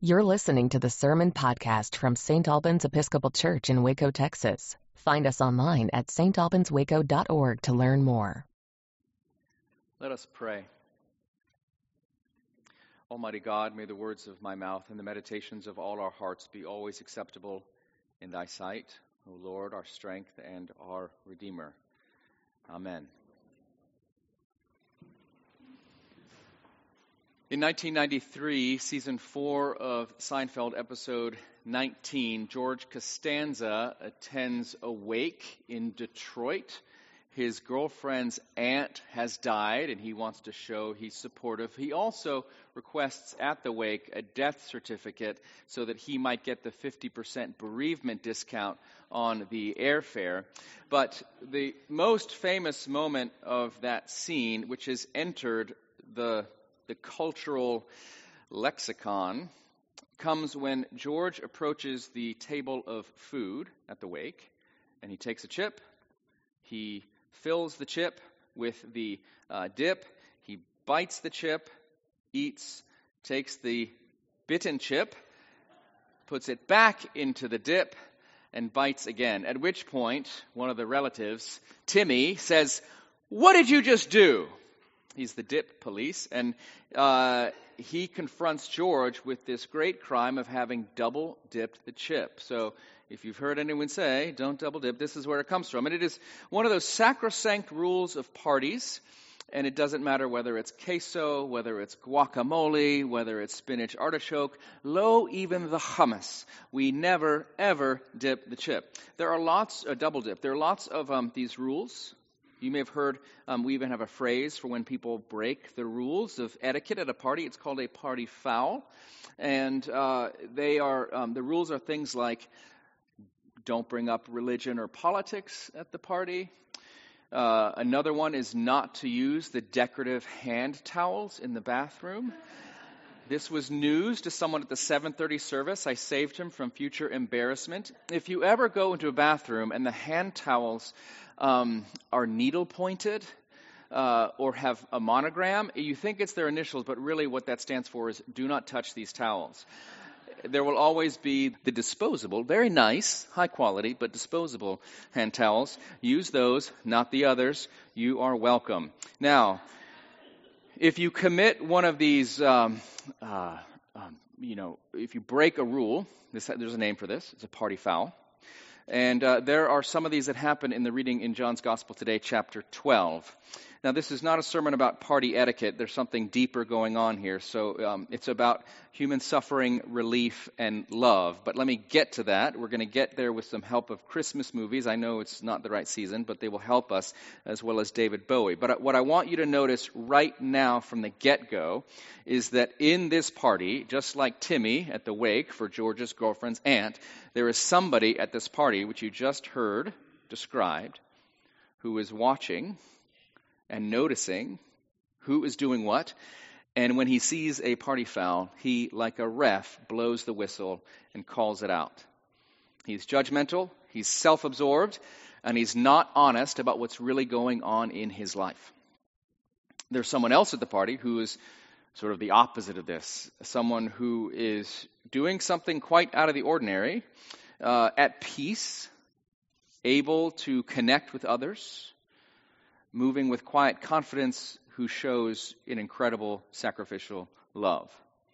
You're listening to the Sermon Podcast from St. Albans Episcopal Church in Waco, Texas. Find us online at stalbanswaco.org to learn more. Let us pray. Almighty God, may the words of my mouth and the meditations of all our hearts be always acceptable in thy sight, O Lord, our strength and our Redeemer. Amen. In 1993, season 4 of Seinfeld, episode 19, George Costanza attends a wake in Detroit. His girlfriend's aunt has died, and he wants to show he's supportive. He also requests at the wake a death certificate so that he might get the 50% bereavement discount on the airfare. But the most famous moment of that scene, which has entered the cultural lexicon, comes when George approaches the table of food at the wake, and he takes a chip. He fills the chip with the dip. He bites the chip, eats, takes the bitten chip, puts it back into the dip, and bites again. At which point, one of the relatives, Timmy, says, "What did you just do?" He's the dip police, and he confronts George with this great crime of having double-dipped the chip. So if you've heard anyone say, don't double-dip, this is where it comes from. And it is one of those sacrosanct rules of parties, and it doesn't matter whether it's queso, whether it's guacamole, whether it's spinach artichoke, lo, even the hummus. We never, ever dip the chip. There are lots, double-dip. There are lots of these rules. You may have heard, we even have a phrase for when people break the rules of etiquette at a party. It's called a party foul. And the rules are things like don't bring up religion or politics at the party. Another one is not to use the decorative hand towels in the bathroom. This was news to someone at the 7:30 service. I saved him from future embarrassment. If you ever go into a bathroom and the hand towels are needle-pointed or have a monogram, you think it's their initials, but really what that stands for is do not touch these towels. There will always be the disposable, very nice, high quality, but disposable hand towels. Use those, not the others. You are welcome. Now, if you commit one of these, if you break a rule, there's a name for this. It's a party foul. And there are some of these that happen in the reading in John's Gospel today, chapter 12. Now, this is not a sermon about party etiquette. There's something deeper going on here. So it's about human suffering, relief, and love. But let me get to that. We're going to get there with some help of Christmas movies. I know it's not the right season, but they will help us, as well as David Bowie. But what I want you to notice right now from the get-go is that in this party, just like Timmy at the wake for George's girlfriend's aunt, there is somebody at this party, which you just heard described, who is watching and noticing who is doing what. And when he sees a party foul, he, like a ref, blows the whistle and calls it out. He's judgmental, he's self-absorbed, and he's not honest about what's really going on in his life. There's someone else at the party who is sort of the opposite of this. Someone who is doing something quite out of the ordinary, at peace, able to connect with others, moving with quiet confidence, who shows an incredible sacrificial love.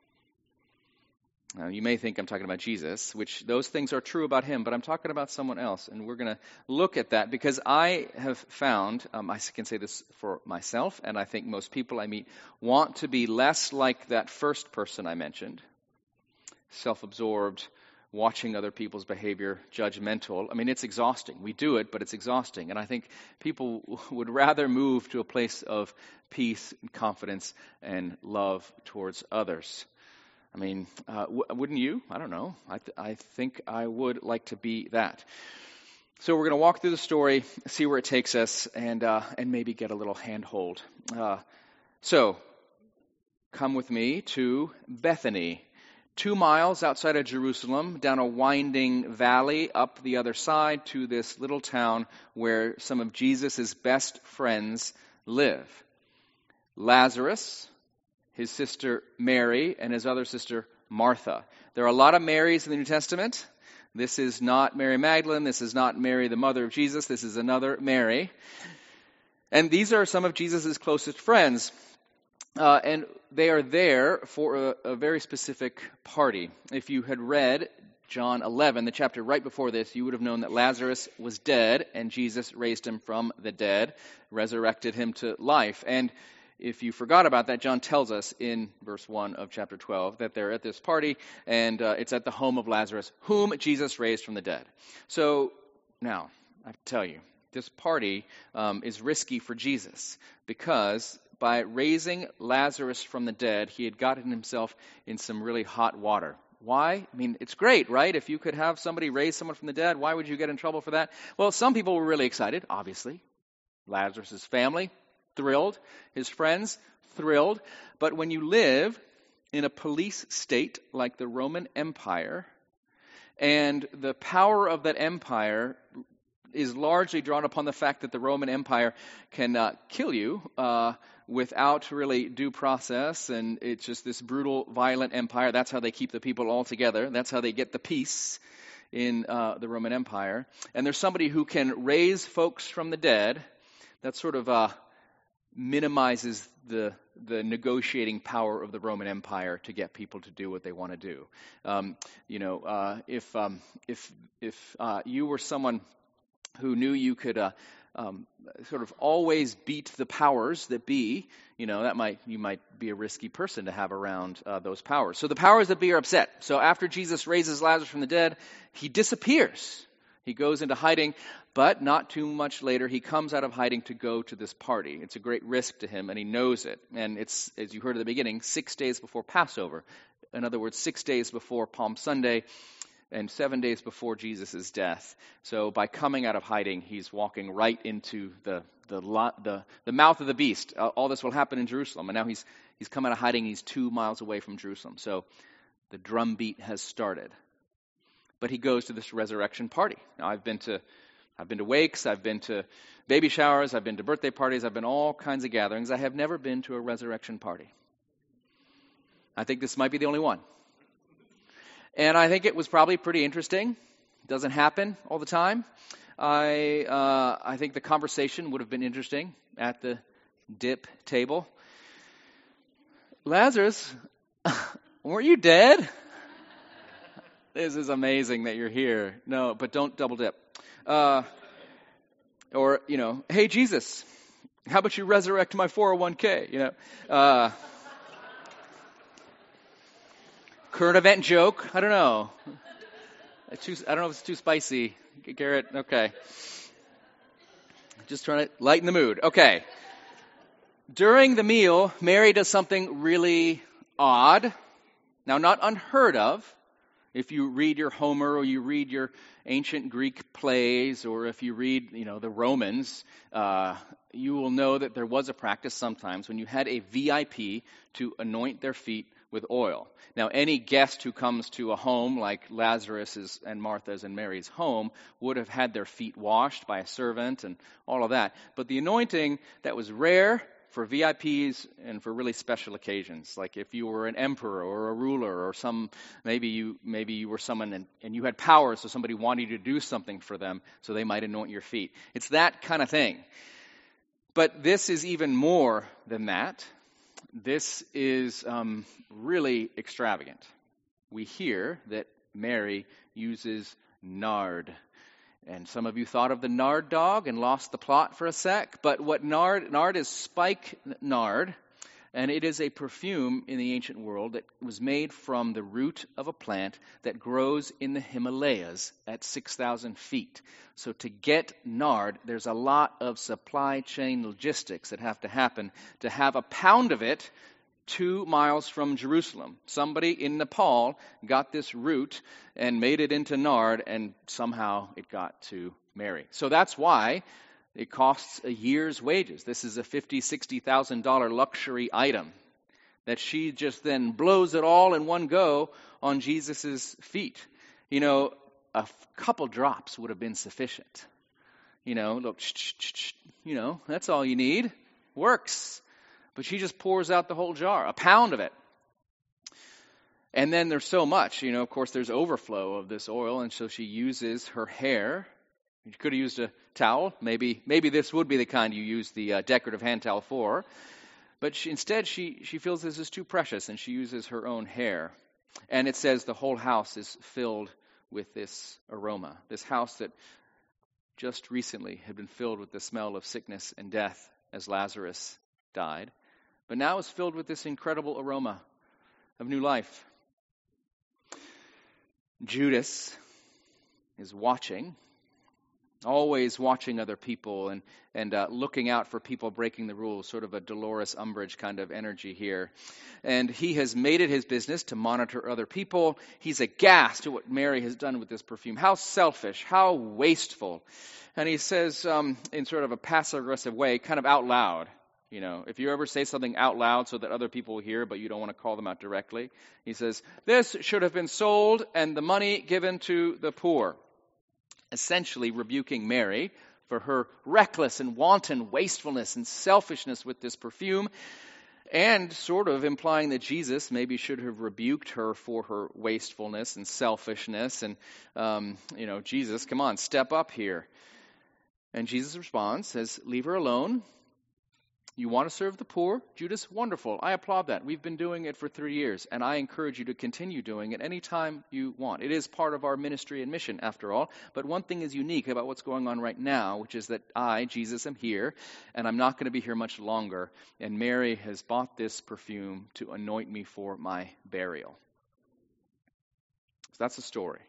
Now, you may think I'm talking about Jesus, which those things are true about him, but I'm talking about someone else, and we're going to look at that because I have found, I can say this for myself, and I think most people I meet want to be less like that first person I mentioned, self-absorbed, watching other people's behavior, judgmental. I mean, it's exhausting. We do it, but it's exhausting. And I think people would rather move to a place of peace and confidence and love towards others. I mean, wouldn't you? I don't know. I think I would like to be that. So we're going to walk through the story, see where it takes us, and maybe get a little handhold. So come with me to Bethany. 2 miles outside of Jerusalem, down a winding valley, up the other side to this little town where some of Jesus' best friends live. Lazarus, his sister Mary, and his other sister Martha. There are a lot of Marys in the New Testament. This is not Mary Magdalene. This is not Mary, the mother of Jesus. This is another Mary. And these are some of Jesus' closest friends. And they are there for a very specific party. If you had read John 11, the chapter right before this, you would have known that Lazarus was dead, and Jesus raised him from the dead, resurrected him to life. And if you forgot about that, John tells us in verse 1 of chapter 12 that they're at this party, and it's at the home of Lazarus, whom Jesus raised from the dead. So now, I have to tell you, this party is risky for Jesus, because by raising Lazarus from the dead, he had gotten himself in some really hot water. Why? I mean, it's great, right? If you could have somebody raise someone from the dead, why would you get in trouble for that? Well, some people were really excited, obviously. Lazarus' family, thrilled. His friends, thrilled. But when you live in a police state like the Roman Empire, and the power of that empire is largely drawn upon the fact that the Roman Empire can kill you without really due process, and it's just this brutal, violent empire. That's how they keep the people all together. That's how they get the peace in the Roman Empire. And there's somebody who can raise folks from the dead. That sort of minimizes the negotiating power of the Roman Empire to get people to do what they want to do. If you were someone who knew you could sort of always beat the powers that be, you might be a risky person to have around those powers. So the powers that be are upset. So after Jesus raises Lazarus from the dead, he disappears. He goes into hiding, but not too much later, he comes out of hiding to go to this party. It's a great risk to him, and he knows it. And it's, as you heard at the beginning, 6 days before Passover. In other words, 6 days before Palm Sunday, and 7 days before Jesus' death. So by coming out of hiding, he's walking right into the mouth of the beast. All this will happen in Jerusalem. And now he's come out of hiding. He's 2 miles away from Jerusalem. So the drumbeat has started. But he goes to this resurrection party. Now I've been to wakes, I've been to baby showers, I've been to birthday parties, I've been all kinds of gatherings. I have never been to a resurrection party. I think this might be the only one. And I think it was probably pretty interesting. It doesn't happen all the time. I think the conversation would have been interesting at the dip table. Lazarus, weren't you dead? This is amazing that you're here. No, but don't double dip. Or, hey, Jesus, how about you resurrect my 401k? Current event joke. I don't know. I don't know if it's too spicy. Garrett, okay. Just trying to lighten the mood. Okay. During the meal, Mary does something really odd. Now, not unheard of. If you read your Homer or you read your ancient Greek plays, or if you read, the Romans, you will know that there was a practice sometimes when you had a VIP to anoint their feet with oil. Now, any guest who comes to a home like Lazarus's and Martha's and Mary's home would have had their feet washed by a servant and all of that. But the anointing that was rare for VIPs and for really special occasions, like if you were an emperor or a ruler or maybe you were someone and you had power, so somebody wanted you to do something for them, so they might anoint your feet. It's that kind of thing. But this is even more than that. This is really extravagant. We hear that Mary uses nard. And some of you thought of the nard dog and lost the plot for a sec. But what nard is spike nard, and it is a perfume in the ancient world that was made from the root of a plant that grows in the Himalayas at 6,000 feet. So to get nard, there's a lot of supply chain logistics that have to happen to have a pound of it 2 miles from Jerusalem. Somebody in Nepal got this root and made it into nard, and somehow it got to Mary. So that's why it costs a year's wages. This is a $50,000, $60,000 luxury item that she just then blows it all in one go on Jesus' feet. A couple drops would have been sufficient. Look, that's all you need. Works. But she just pours out the whole jar, a pound of it. And then there's so much, of course, there's overflow of this oil, and so she uses her hair. You could have used a towel. Maybe this would be the kind you use the decorative hand towel for. But instead, she feels this is too precious, and she uses her own hair. And it says the whole house is filled with this aroma. This house that just recently had been filled with the smell of sickness and death as Lazarus died, but now is filled with this incredible aroma of new life. Judas is watching, always watching other people and looking out for people breaking the rules, sort of a Dolores Umbridge kind of energy here. And he has made it his business to monitor other people. He's aghast at what Mary has done with this perfume. How selfish, how wasteful. And he says in sort of a passive-aggressive way, kind of out loud, if you ever say something out loud so that other people will hear, but you don't want to call them out directly, he says, this should have been sold and the money given to the poor. Essentially rebuking Mary for her reckless and wanton wastefulness and selfishness with this perfume, and sort of implying that Jesus maybe should have rebuked her for her wastefulness and selfishness. And, Jesus, come on, step up here. And Jesus responds, says, leave her alone. You want to serve the poor? Judas, wonderful. I applaud that. We've been doing it for 3 years, and I encourage you to continue doing it any time you want. It is part of our ministry and mission, after all. But one thing is unique about what's going on right now, which is that I, Jesus, am here, and I'm not going to be here much longer. And Mary has bought this perfume to anoint me for my burial. So that's the story.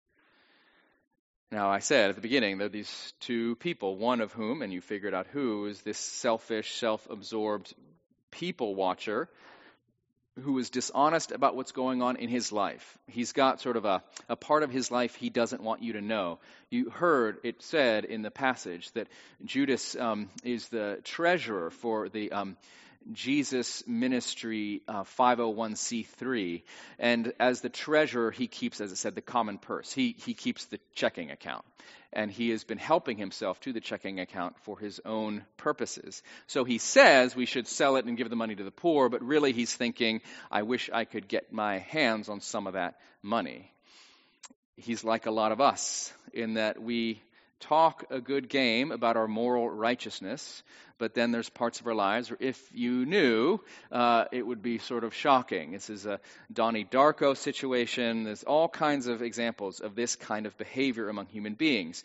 Now, I said at the beginning, there are these two people, one of whom, and you figured out who, is this selfish, self-absorbed people watcher who is dishonest about what's going on in his life. He's got sort of a part of his life he doesn't want you to know. You heard it said in the passage that Judas is the treasurer for the Jesus Ministry 501c3, and as the treasurer, he keeps, as it said, the common purse. He keeps the checking account, and he has been helping himself to the checking account for his own purposes. So he says we should sell it and give the money to the poor, but really he's thinking, I wish I could get my hands on some of that money. He's like a lot of us in that we talk a good game about our moral righteousness, but then there's parts of our lives where if you knew, it would be sort of shocking. This is a Donnie Darko situation. There's all kinds of examples of this kind of behavior among human beings.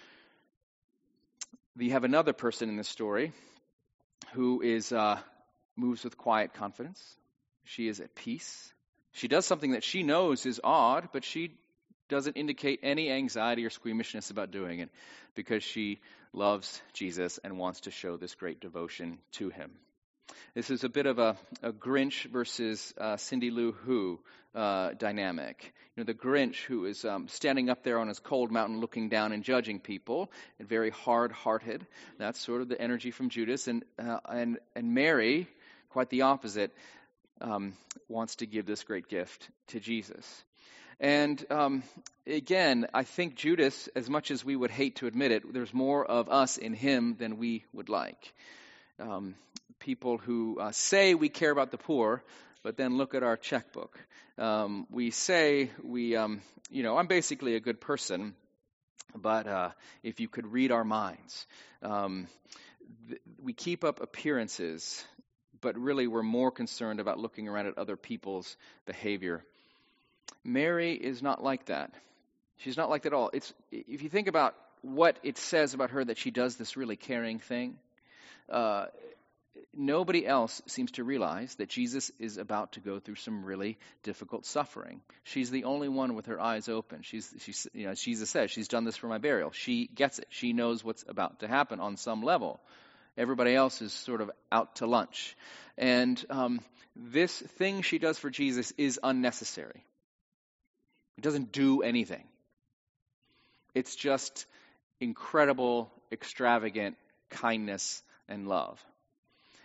We have another person in this story who is moves with quiet confidence. She is at peace. She does something that she knows is odd, but she doesn't indicate any anxiety or squeamishness about doing it because she loves Jesus and wants to show this great devotion to him. This is a bit of a Grinch versus Cindy Lou Who dynamic. The Grinch who is standing up there on his cold mountain looking down and judging people and very hard-hearted. That's sort of the energy from Judas. And Mary, quite the opposite, wants to give this great gift to Jesus. And again, I think Judas, as much as we would hate to admit it, there's more of us in him than we would like. People who say we care about the poor, but then look at our checkbook. We say I'm basically a good person, but if you could read our minds, we keep up appearances, but really we're more concerned about looking around at other people's behavior. Mary is not like that. She's not like that at all. If you think about what it says about her that she does this really caring thing, nobody else seems to realize that Jesus is about to go through some really difficult suffering. She's the only one with her eyes open. Jesus says, she's done this for my burial. She gets it. She knows what's about to happen on some level. Everybody else is sort of out to lunch. And this thing she does for Jesus is unnecessary. It doesn't do anything. It's just incredible, extravagant kindness and love.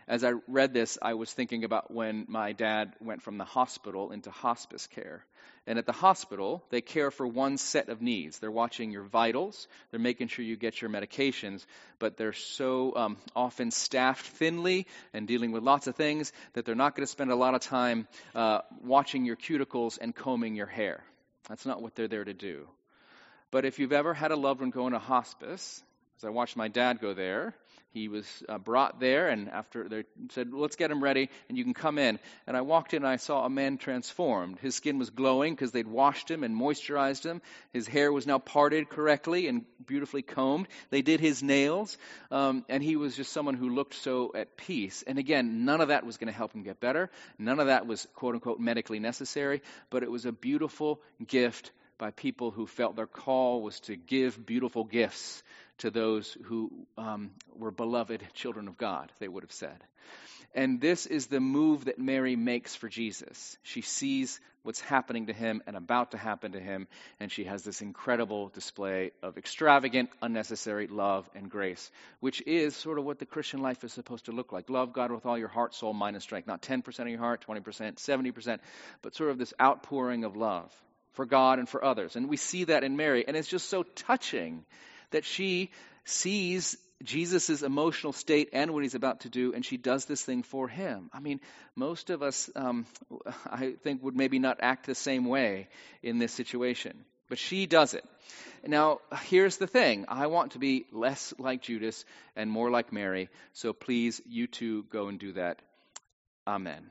As I read this, I was thinking about when my dad went from the hospital into hospice care. And at the hospital, they care for one set of needs. They're watching your vitals. They're making sure you get your medications. But they're so often staffed thinly and dealing with lots of things that they're not going to spend a lot of time watching your cuticles and combing your hair. That's not what they're there to do. But if you've ever had a loved one go into hospice, as I watched my dad go there, he was brought there, and after they said, let's get him ready, and you can come in. And I walked in, and I saw a man transformed. His skin was glowing because they'd washed him and moisturized him. His hair was now parted correctly and beautifully combed. They did his nails, and he was just someone who looked so at peace. And again, none of that was going to help him get better. None of that was, quote-unquote, medically necessary, but it was a beautiful gift by people who felt their call was to give beautiful gifts to those who were beloved children of God, they would have said. And this is the move that Mary makes for Jesus. She sees what's happening to him and about to happen to him, and she has this incredible display of extravagant, unnecessary love and grace, which is sort of what the Christian life is supposed to look like. Love God with all your heart, soul, mind, and strength. Not 10% of your heart, 20%, 70%, but sort of this outpouring of love for God and for others. And we see that in Mary, and it's just so touching that she sees Jesus' emotional state and what he's about to do, and she does this thing for him. I mean, most of us, I think, would maybe not act the same way in this situation. But she does it. Now, here's the thing. I want to be less like Judas and more like Mary, so please, you too, go and do that. Amen.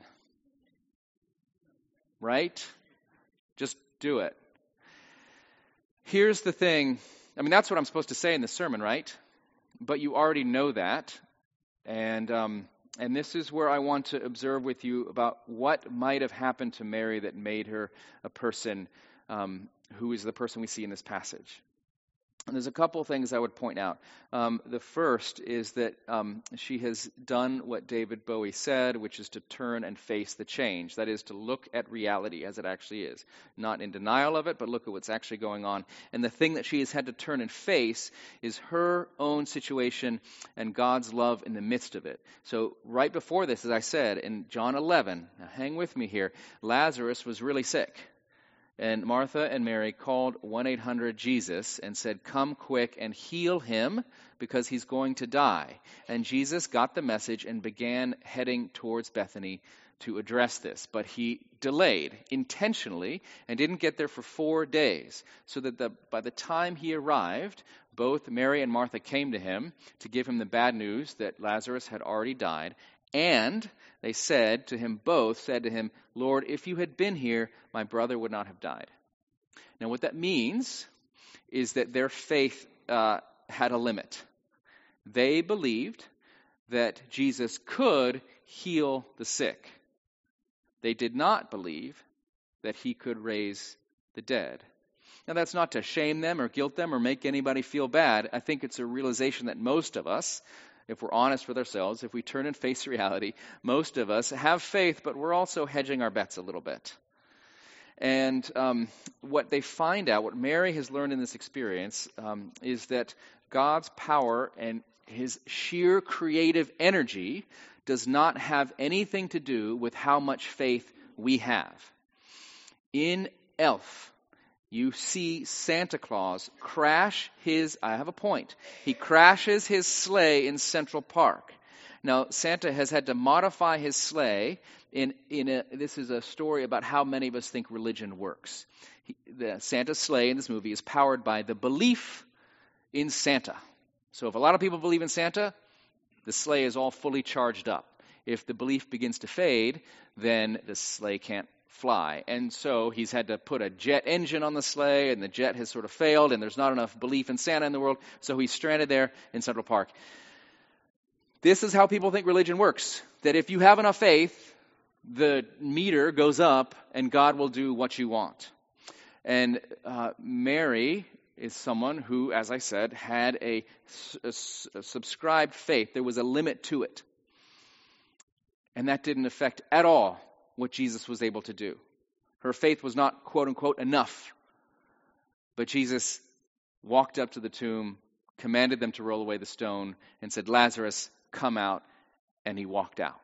Right? Just do it. Here's the thing. I mean, that's what I'm supposed to say in the sermon, right? But you already know that. And this is where I want to observe with you about what might have happened to Mary that made her a person who is the person we see in this passage. And there's a couple of things I would point out. The first is that she has done what David Bowie said, which is to turn and face the change. That is, to look at reality as it actually is. Not in denial of it, but look at what's actually going on. And the thing that she has had to turn and face is her own situation and God's love in the midst of it. So right before this, as I said, in John 11, now hang with me here, Lazarus was really sick. And Martha and Mary called 1-800-JESUS and said, come quick and heal him because he's going to die. And Jesus got the message and began heading towards Bethany to address this. But he delayed intentionally and didn't get there for 4 days. So that by the time he arrived, both Mary and Martha came to him to give him the bad news that Lazarus had already died. And they said to him, Lord, if you had been here, my brother would not have died. Now, what that means is that their faith had a limit. They believed that Jesus could heal the sick. They did not believe that he could raise the dead. Now, that's not to shame them or guilt them or make anybody feel bad. I think it's a realization that most of us, if we're honest with ourselves, if we turn and face reality, most of us have faith, but we're also hedging our bets a little bit. And what they find out, what Mary has learned in this experience, is that God's power and his sheer creative energy does not have anything to do with how much faith we have. In Elf, you see Santa Claus crash I have a point. He crashes his sleigh in Central Park. Now, Santa has had to modify his sleigh this is a story about how many of us think religion works. The Santa's sleigh in this movie is powered by the belief in Santa. So if a lot of people believe in Santa, the sleigh is all fully charged up. If the belief begins to fade, then the sleigh can't fly. And so he's had to put a jet engine on the sleigh, and the jet has sort of failed, and there's not enough belief in Santa in the world, so he's stranded there in Central Park. This is how people think religion works, that if you have enough faith, the meter goes up, and God will do what you want. And Mary is someone who, as I said, had a subscribed faith. There was a limit to it. And that didn't affect at all what Jesus was able to do. Her faith was not, quote unquote, enough. But Jesus walked up to the tomb, commanded them to roll away the stone, and said, Lazarus, come out. And he walked out.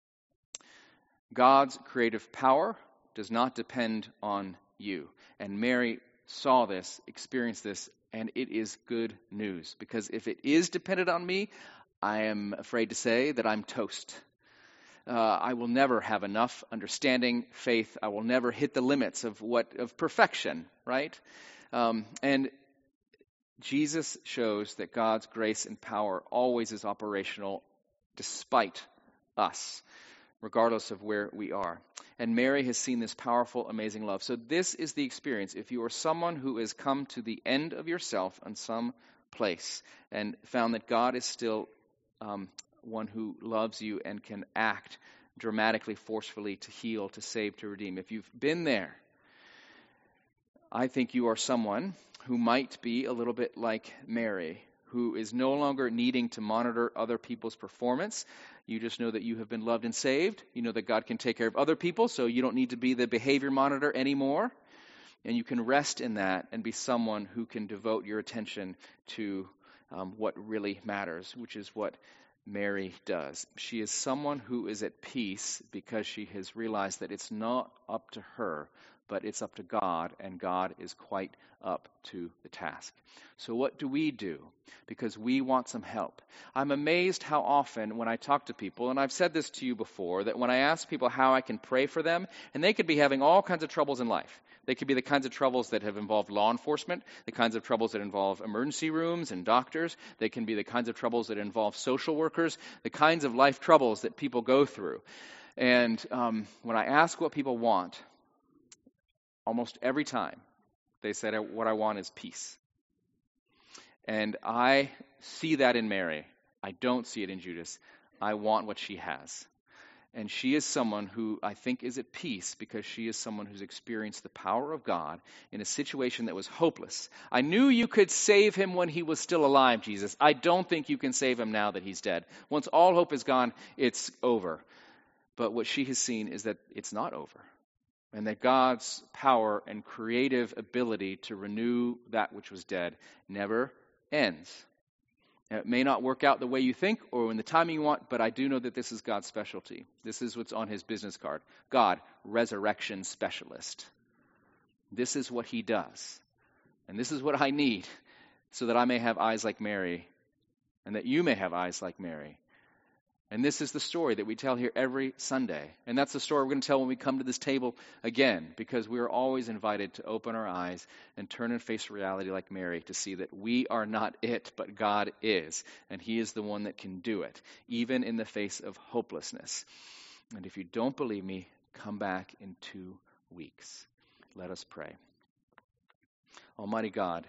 God's creative power does not depend on you. And Mary saw this, experienced this, and it is good news. Because if it is dependent on me, I am afraid to say that I'm toast. I will never have enough understanding, faith. I will never hit the limits of perfection, right? And Jesus shows that God's grace and power always is operational despite us, regardless of where we are. And Mary has seen this powerful, amazing love. So this is the experience. If you are someone who has come to the end of yourself in some place and found that God is still one who loves you and can act dramatically, forcefully to heal, to save, to redeem. If you've been there, I think you are someone who might be a little bit like Mary, who is no longer needing to monitor other people's performance. You just know that you have been loved and saved. You know that God can take care of other people, so you don't need to be the behavior monitor anymore. And you can rest in that and be someone who can devote your attention to what really matters, which is what Mary does. She is someone who is at peace because she has realized that it's not up to her, but it's up to God, and God is quite up to the task. So what do we do? Because we want some help. I'm amazed how often when I talk to people, and I've said this to you before, that when I ask people how I can pray for them, and they could be having all kinds of troubles in life. They could be the kinds of troubles that have involved law enforcement, the kinds of troubles that involve emergency rooms and doctors. They can be the kinds of troubles that involve social workers, the kinds of life troubles that people go through. And when I ask what people want, almost every time they said, what I want is peace. And I see that in Mary. I don't see it in Judas. I want what she has. And she is someone who I think is at peace because she is someone who's experienced the power of God in a situation that was hopeless. I knew you could save him when he was still alive, Jesus. I don't think you can save him now that he's dead. Once all hope is gone, it's over. But what she has seen is that it's not over. And that God's power and creative ability to renew that which was dead never ends. Now, it may not work out the way you think or in the timing you want, but I do know that this is God's specialty. This is what's on his business card. God, resurrection specialist. This is what he does. And this is what I need so that I may have eyes like Mary and that you may have eyes like Mary. And this is the story that we tell here every Sunday. And that's the story we're going to tell when we come to this table again, because we are always invited to open our eyes and turn and face reality like Mary to see that we are not it, but God is. And he is the one that can do it, even in the face of hopelessness. And if you don't believe me, come back in 2 weeks. Let us pray. Almighty God,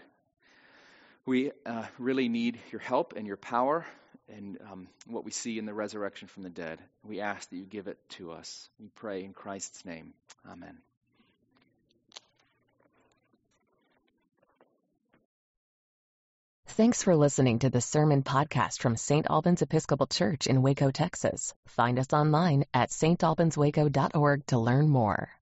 we really need your help and your power. And what we see in the resurrection from the dead. We ask that you give it to us. We pray in Christ's name. Amen. Thanks for listening to the Sermon Podcast from St. Albans Episcopal Church in Waco, Texas. Find us online at stalbanswaco.org to learn more.